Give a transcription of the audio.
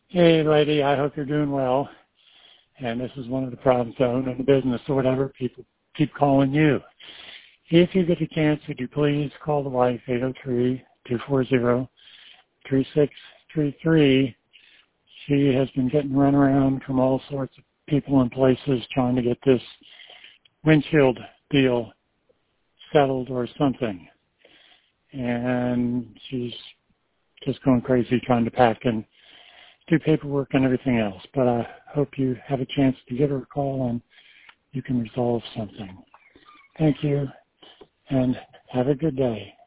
Hey, lady, I hope you're doing well. And this is one of the problems I own in the business or whatever. People keep calling you. If you get a chance, would you please call the wife, 803-240-3633. She has been getting run around from all sorts of people and places trying to get this windshield deal settled or something. And she's just going crazy trying to pack and do paperwork and everything else. But I hope you have a chance to give her a call and you can resolve something. Thank you, and have a good day.